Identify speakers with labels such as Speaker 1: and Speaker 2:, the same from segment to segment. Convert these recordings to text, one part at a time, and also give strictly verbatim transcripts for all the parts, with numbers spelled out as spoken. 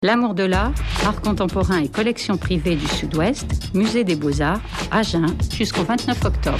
Speaker 1: L'amour de l'art, art contemporain et collection privée du Sud-Ouest, Musée des Beaux-Arts, Agen, jusqu'au vingt-neuf octobre.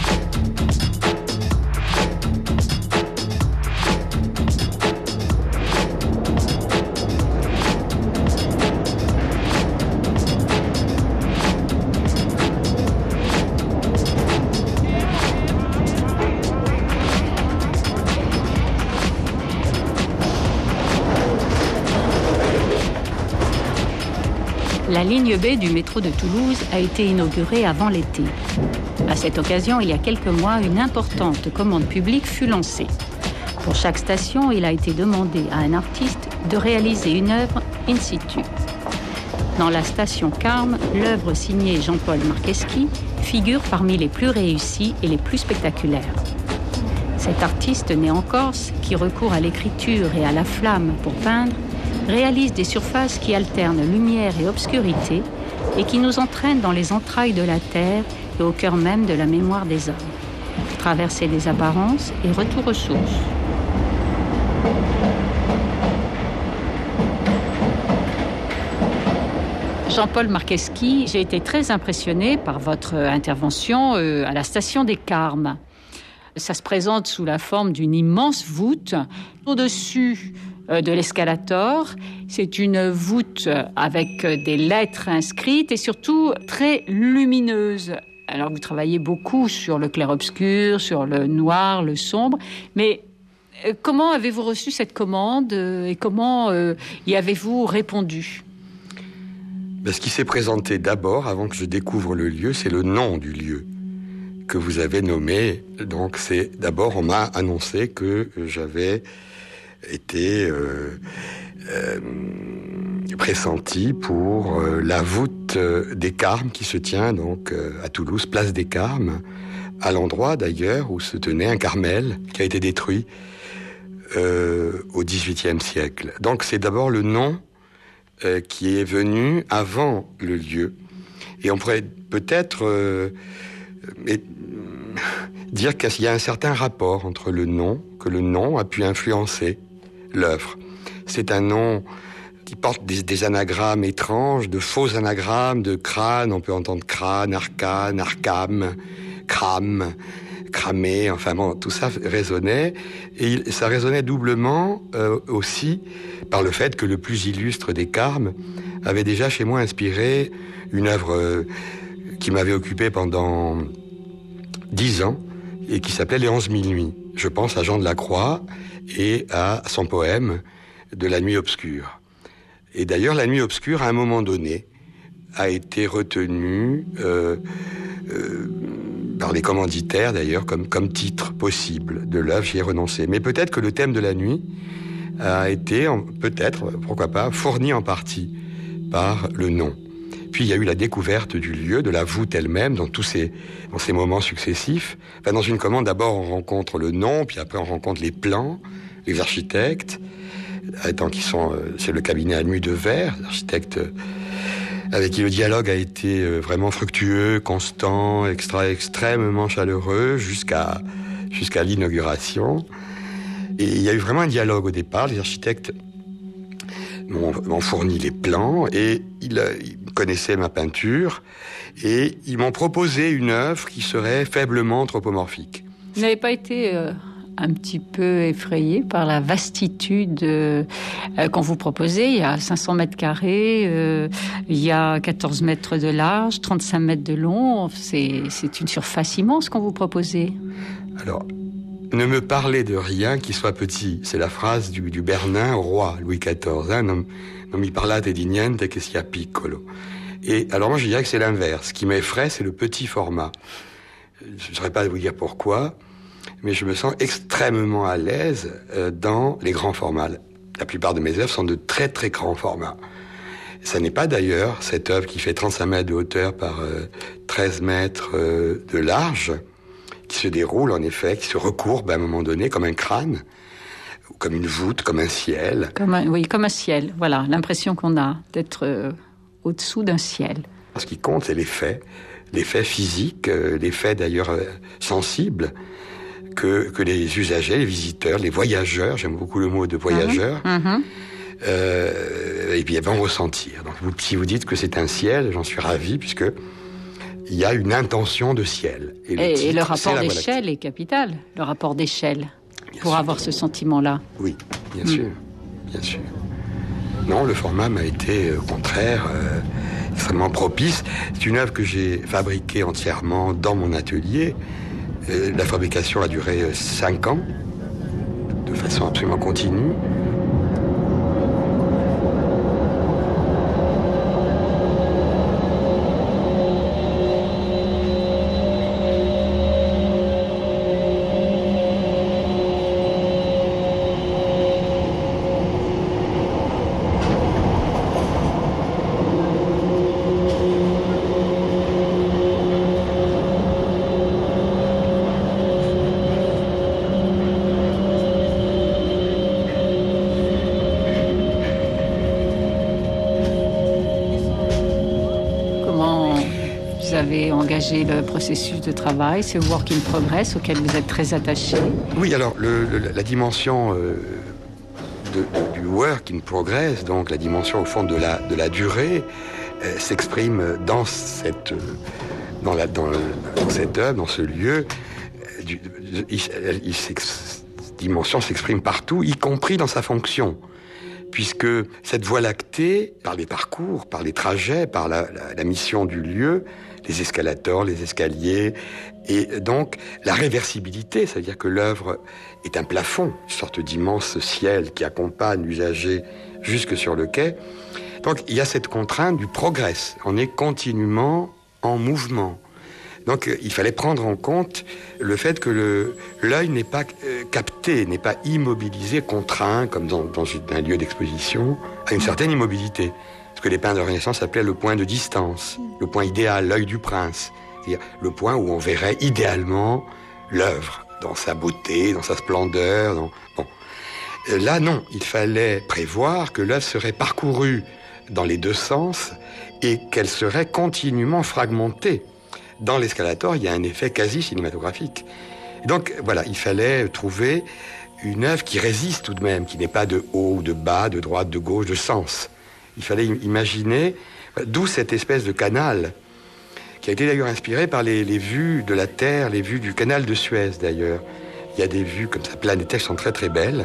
Speaker 1: La ligne B du métro de Toulouse a été inaugurée avant l'été. À cette occasion, il y a quelques mois, une importante commande publique fut lancée. Pour chaque station, il a été demandé à un artiste de réaliser une œuvre in situ. Dans la station Carme, l'œuvre signée Jean-Paul Marqueschi figure parmi les plus réussies et les plus spectaculaires. Cet artiste né en Corse, qui recourt à l'écriture et à la flamme pour peindre, réalise des surfaces qui alternent lumière et obscurité et qui nous entraînent dans les entrailles de la terre et au cœur même de la mémoire des hommes. Traversée des apparences et retour aux sources. Jean-Paul Marqueschi, j'ai été très impressionnée par votre intervention euh, à la station des Carmes. Ça se présente sous la forme d'une immense voûte. Au-dessus de l'escalator, c'est une voûte avec des lettres inscrites et surtout très lumineuse. Alors vous travaillez beaucoup sur le clair-obscur, sur le noir, le sombre, mais comment avez-vous reçu cette commande et comment y avez-vous répondu ?
Speaker 2: Ben, ce qui s'est présenté d'abord, avant que je découvre le lieu, c'est le nom du lieu que vous avez nommé. Donc c'est d'abord, on m'a annoncé que j'avais été euh, euh, pressenti pour euh, la voûte des Carmes qui se tient donc euh, à Toulouse, place des Carmes, à l'endroit d'ailleurs où se tenait un Carmel qui a été détruit euh, au dix-huitième siècle. Donc c'est d'abord le nom euh, qui est venu avant le lieu. Et on pourrait peut-être euh, et, dire qu'il y a un certain rapport entre le nom, que le nom a pu influencer l'œuvre. C'est un nom qui porte des, des anagrammes étranges, de faux anagrammes, de crâne, on peut entendre crâne, arcane, arcam, crame, cramé, enfin bon, tout ça résonnait, et il, ça résonnait doublement euh, aussi par le fait que le plus illustre des Carmes avait déjà chez moi inspiré une œuvre euh, qui m'avait occupé pendant dix ans, et qui s'appelait Les onze mille nuits. Je pense à Jean de la Croix et à son poème de La nuit obscure. Et d'ailleurs, La nuit obscure, à un moment donné, a été retenue euh, euh, par les commanditaires, d'ailleurs, comme, comme titre possible de l'œuvre. J'y ai renoncé. Mais peut-être que le thème de la nuit a été, peut-être, pourquoi pas, fourni en partie par le nom. Puis il y a eu la découverte du lieu, de la voûte elle-même, dans tous ces, dans ces moments successifs. Enfin, dans une commande, d'abord, on rencontre le nom, puis après, on rencontre les plans, les architectes, étant qui sont, c'est le cabinet à nuit de verre, l'architecte avec qui le dialogue a été vraiment fructueux, constant, extra, extrêmement chaleureux, jusqu'à, jusqu'à l'inauguration. Et il y a eu vraiment un dialogue au départ. Les architectes m'ont, m'ont fourni les plans et ils, ils connaissaient ma peinture et ils m'ont proposé une œuvre qui serait faiblement anthropomorphique.
Speaker 1: Vous n'avez pas été euh, un petit peu effrayé par la vastitude euh, qu'on vous proposait ? Il y a cinq cents mètres carrés, euh, il y a quatorze mètres de large, trente-cinq mètres de long. C'est, c'est une surface immense qu'on vous proposait.
Speaker 2: Alors, ne me parlez de rien qui soit petit. C'est la phrase du, du Bernin au roi, Louis quatorze. Hein, non, non mi parlate di niente che sia piccolo. Et alors moi, je dirais que c'est l'inverse. Ce qui m'effraie, c'est le petit format. Je ne saurais pas vous dire pourquoi, mais je me sens extrêmement à l'aise euh, dans les grands formats. La plupart de mes œuvres sont de très très grands formats. Ça n'est pas d'ailleurs cette œuvre qui fait trente-cinq mètres de hauteur par euh, treize mètres euh, de large, qui se déroule en effet, qui se recourbe à un moment donné comme un crâne, ou comme une voûte, comme un ciel.
Speaker 1: Comme un, oui, comme un ciel, voilà, l'impression qu'on a d'être euh, au-dessous d'un ciel.
Speaker 2: Ce qui compte, c'est l'effet, l'effet physique, euh, l'effet d'ailleurs euh, sensible que, que les usagers, les visiteurs, les voyageurs, j'aime beaucoup le mot de voyageurs, mmh, mmh. euh, et puis elles vont ressentir. Donc vous, si vous dites que c'est un ciel, j'en suis ravi, puisque il y a une intention de ciel.
Speaker 1: Et le, et, titre, et le rapport d'échelle est capital, le rapport d'échelle, bien pour sûr. Avoir ce sentiment-là.
Speaker 2: Oui, bien mmh. sûr, bien sûr. Non, le format m'a été, au contraire, euh, extrêmement propice. C'est une œuvre que j'ai fabriquée entièrement dans mon atelier. Euh, la fabrication a duré cinq ans, de façon absolument continue.
Speaker 1: Le processus de travail, ce work in progress auquel vous êtes très attaché.
Speaker 2: Oui, alors le, le, la dimension euh, de, de, du work in progress, donc la dimension au fond de la, de la durée, euh, s'exprime dans cette, euh, dans, la, dans, le, dans cette œuvre, dans ce lieu. Euh, du, il, il cette dimension s'exprime partout, y compris dans sa fonction. Puisque cette voie lactée, par les parcours, par les trajets, par la, la, la mission du lieu, les escalators, les escaliers, et donc la réversibilité, c'est-à-dire que l'œuvre est un plafond, une sorte d'immense ciel qui accompagne l'usager jusque sur le quai. Donc il y a cette contrainte du progrès, on est continuellement en mouvement. Donc il fallait prendre en compte le fait que le, l'œil n'est pas euh, capté, n'est pas immobilisé, contraint, comme dans, dans un lieu d'exposition, à une certaine immobilité. Ce que les peintres de Renaissance appelaient le point de distance, le point idéal, l'œil du prince. C'est-à-dire le point où on verrait idéalement l'œuvre, dans sa beauté, dans sa splendeur. Dans... Bon. Là, non, il fallait prévoir que l'œuvre serait parcourue dans les deux sens et qu'elle serait continuellement fragmentée. Dans l'escalator, il y a un effet quasi cinématographique. Et donc, voilà, il fallait trouver une œuvre qui résiste tout de même, qui n'est pas de haut ou de bas, de droite, de gauche, de sens. Il fallait imaginer, d'où cette espèce de canal, qui a été d'ailleurs inspiré par les, les vues de la Terre, les vues du canal de Suez d'ailleurs. Il y a des vues comme ça planétaires qui sont très très belles.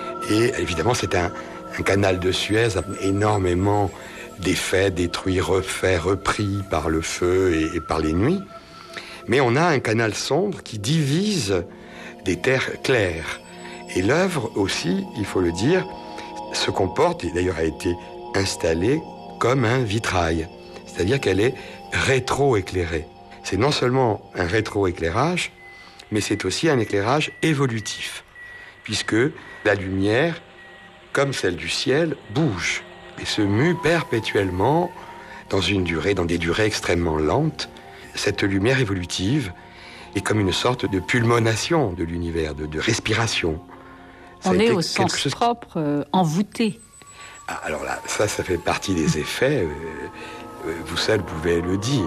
Speaker 2: Et évidemment, c'est un, un canal de Suez énormément défait, détruit, refait, repris par le feu et, et par les nuits. Mais on a un canal sombre qui divise des terres claires. Et l'œuvre aussi, il faut le dire, se comporte, et d'ailleurs a été installée comme un vitrail. C'est-à-dire qu'elle est rétro-éclairée. C'est non seulement un rétro-éclairage, mais c'est aussi un éclairage évolutif, puisque la lumière, comme celle du ciel, bouge et se mue perpétuellement dans une durée, dans des durées extrêmement lentes. Cette lumière évolutive est comme une sorte de pulmonation de l'univers, de, de respiration.
Speaker 1: Ça On est au sens chose... propre euh, envoûté.
Speaker 2: Ah, alors là, ça, ça fait partie des effets. Euh, vous seul pouvez le dire.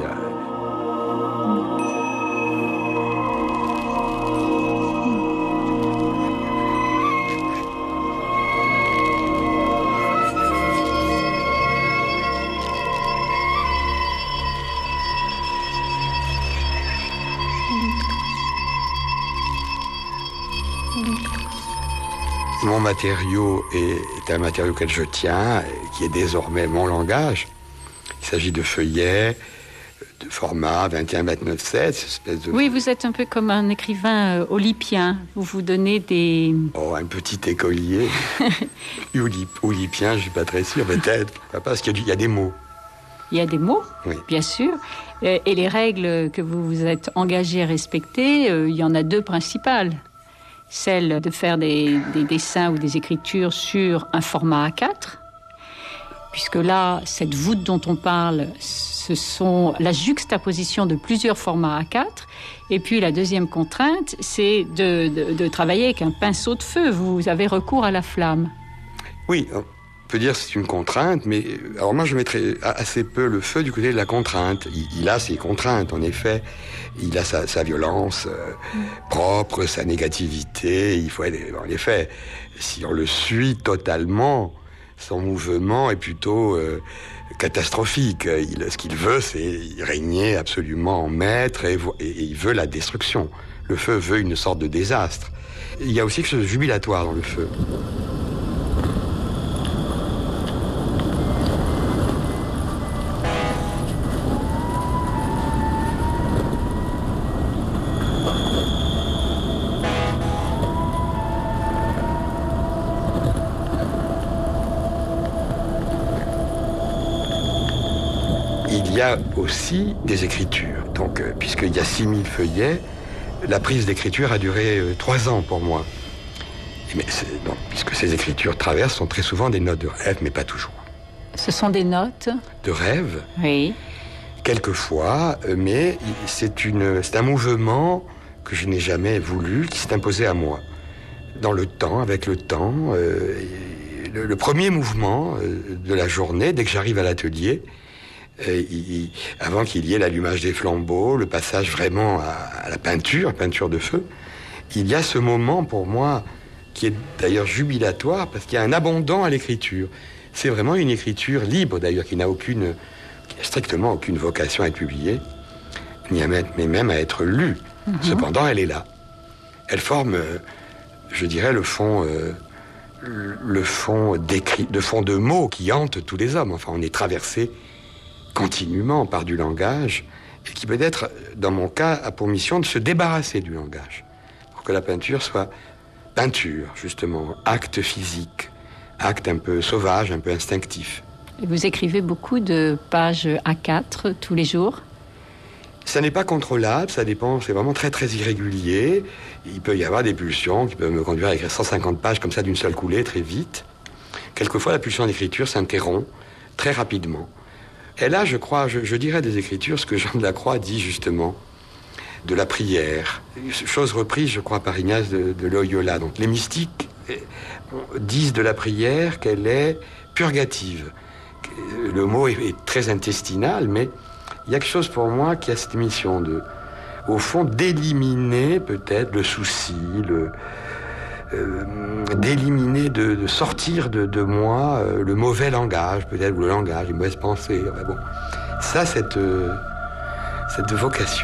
Speaker 2: Mon matériau est, est un matériau auquel je tiens, qui est désormais mon langage. Il s'agit de feuillets, de format vingt et un vingt-neuf sept, espèce de...
Speaker 1: Oui, vous êtes un peu comme un écrivain euh, olypien. Vous vous donnez des...
Speaker 2: Oh, un petit écolier. Olip, olypien, je ne suis pas très sûr, peut-être. Parce qu'il y a, du, il y a des mots.
Speaker 1: Il y a des mots,
Speaker 2: oui.
Speaker 1: Bien sûr. Et, et les règles que vous vous êtes engagés à respecter, euh, il y en a deux principales. Celle de faire des, des dessins ou des écritures sur un format A quatre, puisque là, cette voûte dont on parle, ce sont la juxtaposition de plusieurs formats A quatre. Et puis la deuxième contrainte, c'est de, de, de travailler avec un pinceau de feu. Vous avez recours à la flamme.
Speaker 2: Oui, on peut dire que c'est une contrainte, mais alors moi je mettrais assez peu le feu du côté de la contrainte. Il, il a ses contraintes, en effet. Il a sa, sa violence euh, propre, sa négativité. Il faut, en effet, si on le suit totalement, son mouvement est plutôt euh, catastrophique. Il, ce qu'il veut, c'est régner absolument en maître et, et, et il veut la destruction. Le feu veut une sorte de désastre. Il y a aussi quelque chose de jubilatoire dans le feu. Il y a aussi des écritures. Donc, euh, puisqu'il y a six mille feuillets, la prise d'écriture a duré euh, trois ans pour moi. Et mais donc, puisque ces écritures traversent sont très souvent des notes de rêve, mais pas toujours.
Speaker 1: Ce sont des notes
Speaker 2: de rêve.
Speaker 1: Oui.
Speaker 2: Quelquefois, euh, mais c'est, une, c'est un mouvement que je n'ai jamais voulu, qui s'est imposé à moi. Dans le temps, avec le temps, euh, le, le premier mouvement euh, de la journée, dès que j'arrive à l'atelier, Euh, il, avant qu'il y ait l'allumage des flambeaux, le passage vraiment à, à la peinture, peinture de feu, il y a ce moment pour moi qui est d'ailleurs jubilatoire parce qu'il y a un abondant à l'écriture. C'est vraiment une écriture libre d'ailleurs qui n'a aucune, qui n'a strictement aucune vocation à être publiée, ni à mettre, mais même à être lue. Mm-hmm. Cependant, elle est là. Elle forme, euh, je dirais, le fond, euh, le fond d'écrit, de fond de mots qui hante tous les hommes. Enfin, on est traversé continuellement par du langage, et qui peut-être, dans mon cas, a pour mission de se débarrasser du langage, pour que la peinture soit peinture, justement, acte physique, acte un peu sauvage, un peu instinctif.
Speaker 1: Et vous écrivez beaucoup de pages A quatre tous les jours ?
Speaker 2: Ça n'est pas contrôlable, ça dépend, c'est vraiment très très irrégulier. Il peut y avoir des pulsions qui peuvent me conduire à écrire cent cinquante pages comme ça d'une seule coulée, très vite. Quelquefois, la pulsion d'écriture s'interrompt très rapidement. Et là, je crois, je, je dirais des écritures ce que Jean de la Croix dit justement de la prière. Chose reprise, je crois, par Ignace de, de Loyola. Donc, les mystiques disent de la prière qu'elle est purgative. Le mot est, est très intestinal, mais il y a quelque chose pour moi qui a cette mission de, au fond, d'éliminer peut-être le souci, le, euh, d'éliminer, de, de sortir de, de moi euh, le mauvais langage, peut-être, ou le langage, les mauvaises pensées. Enfin, bon. Ça, cette, euh, cette vocation.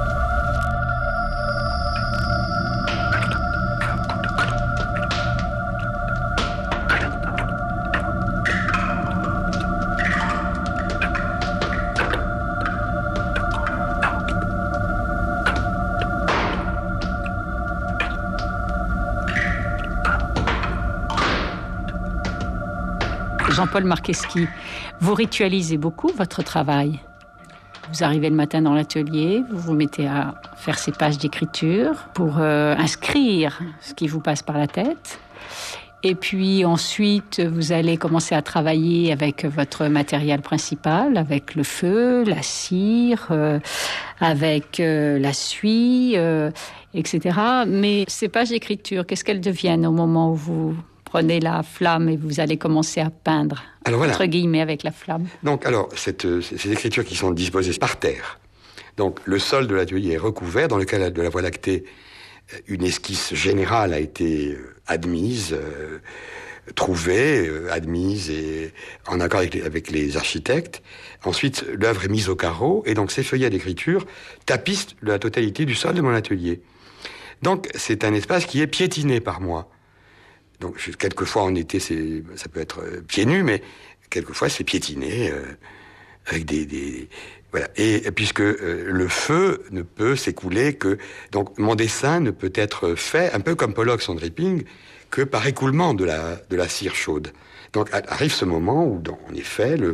Speaker 1: Jean-Paul Marcheschi, vous ritualisez beaucoup votre travail. Vous arrivez le matin dans l'atelier, vous vous mettez à faire ces pages d'écriture pour euh, inscrire ce qui vous passe par la tête. Et puis ensuite, vous allez commencer à travailler avec votre matériel principal, avec le feu, la cire, euh, avec euh, la suie, euh, et cetera. Mais ces pages d'écriture, qu'est-ce qu'elles deviennent au moment où vous prenez la flamme et vous allez commencer à peindre, alors voilà, entre guillemets, avec la flamme?
Speaker 2: Donc, alors, cette, ces écritures qui sont disposées par terre. Donc, le sol de l'atelier est recouvert. Dans le cas de la Voie lactée, une esquisse générale a été admise, euh, trouvée, euh, admise et en accord avec les, avec les architectes. Ensuite, l'œuvre est mise au carreau et donc ces feuillets d'écriture tapissent la totalité du sol de mon atelier. Donc, c'est un espace qui est piétiné par moi. Donc, je, quelquefois, en été, c'est, ça peut être euh, pieds nus, mais quelquefois, c'est piétiné, euh, avec des, des... Voilà. Et, et puisque euh, le feu ne peut s'écouler que... Donc, mon dessin ne peut être fait, un peu comme Pollock son dripping, que par écoulement de la, de la cire chaude. Donc, arrive ce moment où, dans, en effet, le,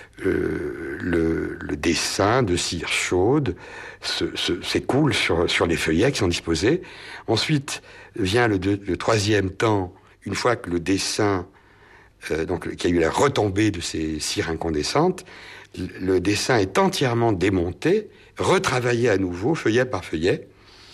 Speaker 2: euh, le, le dessin de cire chaude se, se, s'écoule sur, sur les feuillets qui sont disposés. Ensuite, vient le, le troisième temps, une fois que le dessin, euh, donc qu'il y a eu la retombée de ces cires incandescentes, le, le dessin est entièrement démonté, retravaillé à nouveau, feuillet par feuillet.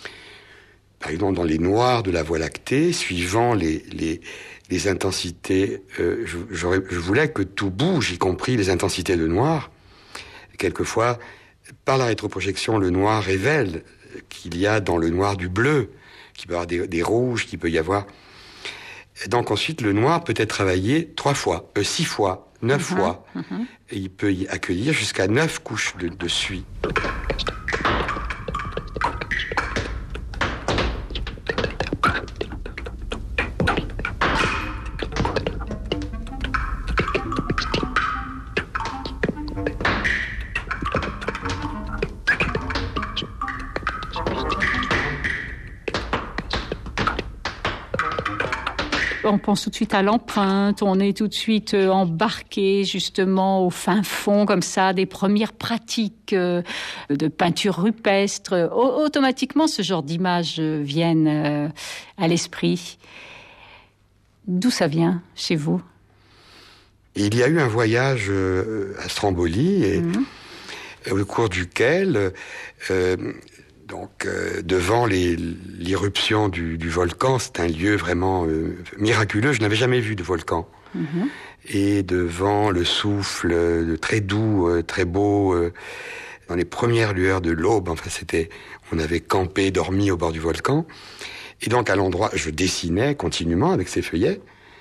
Speaker 2: Par exemple, dans les noirs de la Voie lactée, suivant les, les, les intensités, euh, je, je voulais que tout bouge, y compris les intensités de noir. Quelquefois, par la rétroprojection, le noir révèle qu'il y a dans le noir du bleu, qu'il peut y avoir des, des rouges, qu'il peut y avoir... Et donc ensuite, le noir peut être travaillé trois fois, euh, six fois, neuf uh-huh, fois. Uh-huh. Et il peut y accueillir jusqu'à neuf couches de, de suie.
Speaker 1: On pense tout de suite à l'empreinte, on est tout de suite embarqué justement au fin fond comme ça des premières pratiques de peinture rupestre. Automatiquement, ce genre d'images viennent à l'esprit. D'où ça vient chez vous ?
Speaker 2: Il y a eu un voyage à Stromboli, et mmh. au cours duquel... Euh, Donc, euh, devant les, l'irruption du, du volcan, c'est un lieu vraiment euh, miraculeux. Je n'avais jamais vu de volcan. Mm-hmm. Et devant le souffle euh, très doux, euh, très beau, euh, dans les premières lueurs de l'aube, enfin, c'était, on avait campé, dormi au bord du volcan. Et donc, à l'endroit, je dessinais continuellement avec ces feuillets.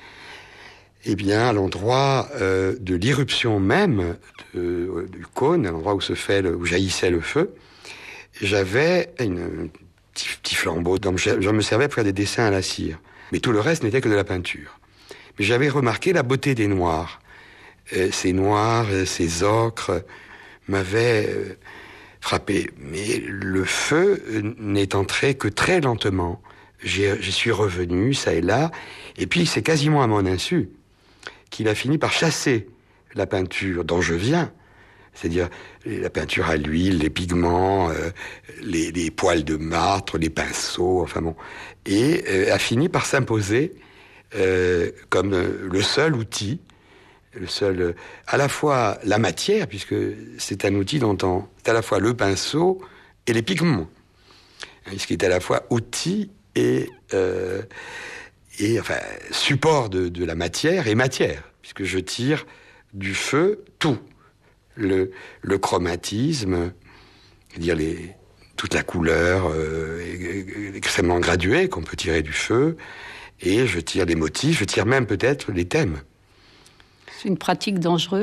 Speaker 2: Eh bien, à l'endroit euh, de l'irruption même de, du cône, à l'endroit où se fait, le, où jaillissait le feu, j'avais une, un petit, petit flambeau, donc je, je me servais pour faire des dessins à la cire. Mais tout le reste n'était que de la peinture. Mais j'avais remarqué la beauté des noirs. Euh, ces noirs, euh, ces ocres m'avaient euh, frappé. Mais le feu euh, n'est entré que très lentement. J'ai, je suis revenu, ça et là, et puis c'est quasiment à mon insu qu'il a fini par chasser la peinture dont je viens. C'est-à-dire la peinture à l'huile, les pigments, euh, les, les poils de martre, les pinceaux, enfin bon, et euh, a fini par s'imposer euh, comme euh, le seul outil, le seul, euh, à la fois la matière, puisque c'est un outil dont on, c'est à la fois le pinceau et les pigments, hein, ce qui est à la fois outil et euh, et enfin support de, de la matière et matière, puisque je tire du feu tout. Le, le chromatisme, c'est-à-dire les, toute la couleur euh, extrêmement graduée qu'on peut tirer du feu, et je tire des motifs, je tire même peut-être les thèmes.
Speaker 1: C'est une pratique dangereuse ?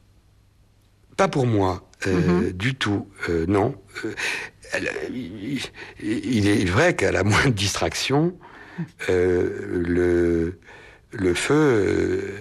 Speaker 2: Pas pour moi, euh, mm-hmm. du tout, euh, non. Euh, elle, il, il est vrai qu'à la moindre distraction, euh, le, le feu... Euh,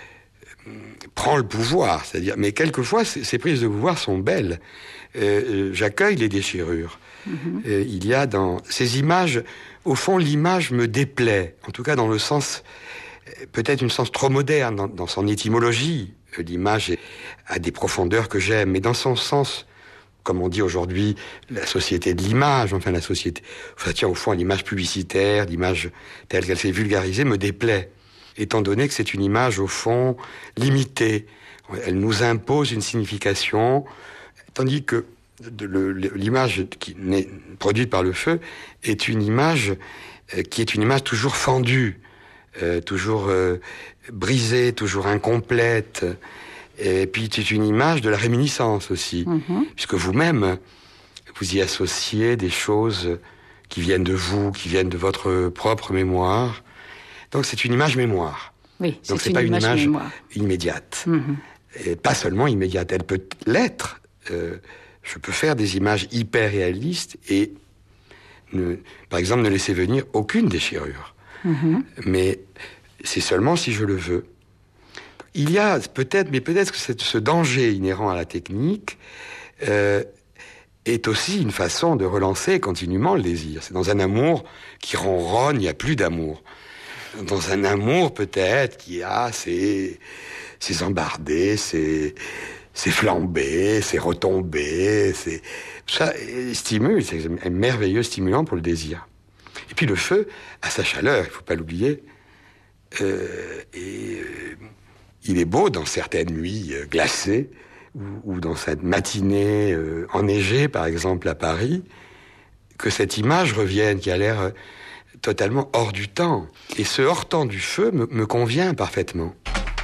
Speaker 2: prend le pouvoir, c'est-à-dire, mais quelquefois ces, ces prises de pouvoir sont belles. Euh, j'accueille les déchirures. Mm-hmm. Euh, il y a dans ces images, au fond, l'image me déplaît, en tout cas dans le sens, peut-être une sens trop moderne dans, dans son étymologie. L'image a des profondeurs que j'aime, mais dans son sens, comme on dit aujourd'hui, la société de l'image, enfin la société, enfin tiens, au fond, l'image publicitaire, l'image telle qu'elle s'est vulgarisée me déplaît. Étant donné que c'est une image, au fond, limitée. Elle nous impose une signification, tandis que de, le, l'image qui est produite par le feu est une image euh, qui est une image toujours fendue, euh, toujours euh, brisée, toujours incomplète. Et puis c'est une image de la réminiscence aussi, mm-hmm. puisque vous-même, vous y associez des choses qui viennent de vous, qui viennent de votre propre mémoire. Donc c'est une image mémoire.
Speaker 1: Oui, c'est
Speaker 2: Donc c'est
Speaker 1: une
Speaker 2: pas
Speaker 1: image
Speaker 2: une image
Speaker 1: mémoire.
Speaker 2: Immédiate.
Speaker 1: Mm-hmm.
Speaker 2: Et pas seulement immédiate, elle peut l'être. Euh, je peux faire des images hyper réalistes et, ne, par exemple, ne laisser venir aucune déchirure. Mm-hmm. Mais c'est seulement si je le veux. Il y a peut-être, mais peut-être que c'est ce danger inhérent à la technique euh, est aussi une façon de relancer continuellement le désir. C'est dans un amour qui ronronne, il n'y a plus d'amour. Dans un amour, peut-être, qui a ses, ses embardées, ses, ses flambées, ses retombées, ses... ça stimule, c'est un merveilleux stimulant pour le désir. Et puis le feu a sa chaleur, il ne faut pas l'oublier. Euh, et euh, il est beau dans certaines nuits euh, glacées, ou, ou dans cette matinée euh, enneigée, par exemple, à Paris, que cette image revienne, qui a l'air... Euh, totalement hors du temps. Et ce hors-temps du feu me, me convient parfaitement.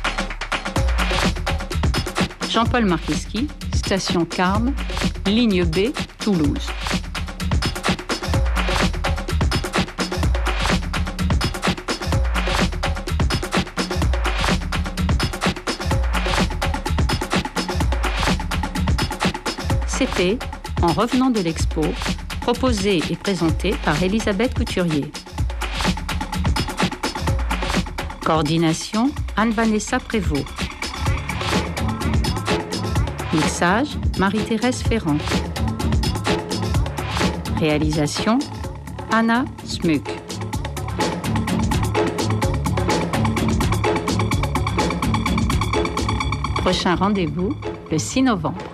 Speaker 1: Jean-Paul Marcheski, station Carme, ligne B, Toulouse. C P, en revenant de l'expo, proposé et présenté par Elisabeth Couturier. Coordination, Anne-Vanessa Prévost. Mixage, Marie-Thérèse Ferrand. Réalisation, Anna Smuk. Prochain rendez-vous, le six novembre.